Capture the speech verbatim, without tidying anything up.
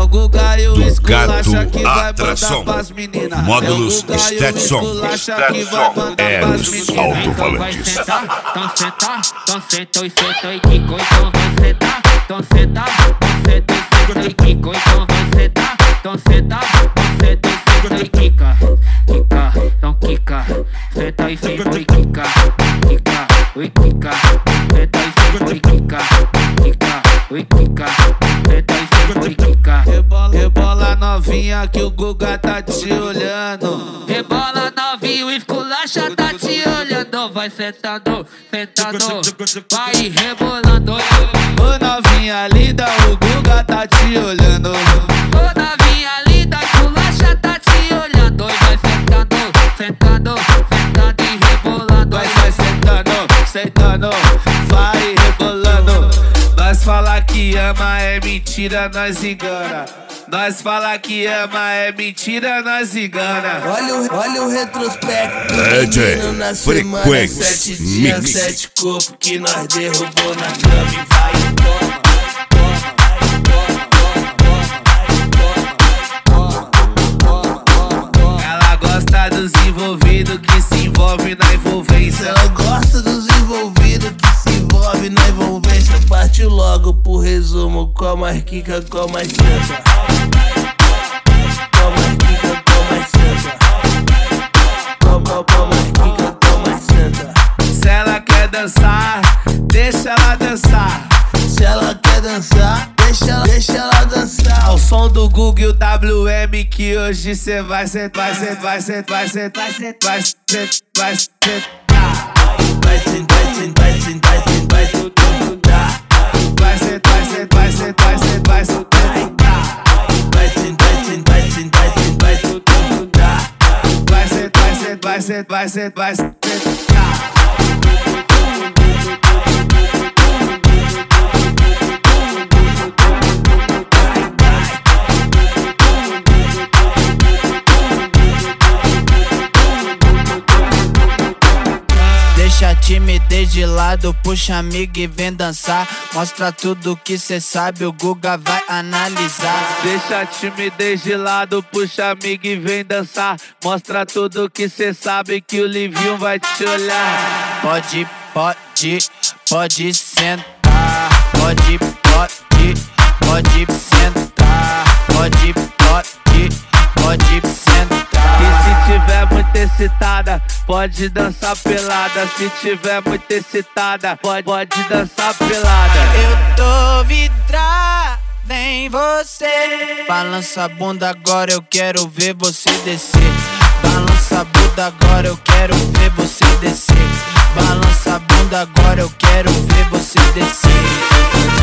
Guga e o do esculacha Gato que vai Atração. mandar pras meninas. Módulos É o Guga e o Stetson. esculacha que vai mandar É pras os meninas. alto-falantes. Então senta, então senta e senta e quico, então vai sentar. Então senta, então senta e senta e quico, então vai sentar. Então senta, então senta e senta e quica, quica, então quica. Senta e senta e quica, quica, ui quica. Senta e senta e quica, quica, ui quica. Senta e senta e quica. Rebola, rebola novinha que o Guga tá te olhando. Rebola novinho, o esculacha tá te olhando. Vai sentando, sentando, vai rebolando. Ô novinha linda, o Guga tá te olhando. Ô novinha linda, o esculacha tá te olhando. E vai sentando, sentando, sentando e rebolando. Vai, vai sentando, sentando, vai rebolando. Nós fala que ama é mentira, nós engana. Nós fala que ama é mentira, nós engana. Olha o, olha o retrospecto. D J Menino na semana, Frequência sete dias, Mix. sete corpos que nós derrubou na cama e vai e toma. Ela gosta dos envolvidos que se envolve na envolvência. Ela gosta dos envolvidos que se envolve na envolvência. Partiu logo pro resumo, com a marquica, com a mais senta. Com a marquica, com a mais senta. Com a marquica, com a mais senta. Se ela quer dançar, deixa ela dançar. Se ela quer dançar, deixa ela, deixa ela dançar. Ao som do Guga e o W M que hoje cê vai sentar, vai sentar, vai sentar, vai sentar, vai sentar, vai sentar, vai sentar. Vai sentar, vai sentar, vai sentar, vai sentar, vai sentar. Vai sentar, vai sentar, vai sentar, vai sentar, vai sentar. Vai sentar, vai sentar, vai sentar, vai sentar, vai sentar. Vai sentar, vai sentar, vai sentar, vai sentar, vai sentar. Deixa a timidez de lado, puxa amigo e vem dançar. Mostra tudo que cê sabe, o Guga vai analisar. Deixa a timidez de lado, puxa amigo e vem dançar. Mostra tudo que cê sabe que o Livinho vai te olhar. Pode, pode, pode sentar. Pode, pode, pode sentar. Pode, pode, pode sentar. E se tiver muito excitada, pode dançar pelada. Se tiver muito excitada, pode, pode dançar pelada. Eu tô vidrada em você. Balança a bunda agora, eu quero ver você descer. Balança a bunda agora, eu quero ver você descer. Balança a bunda agora, eu quero ver você descer.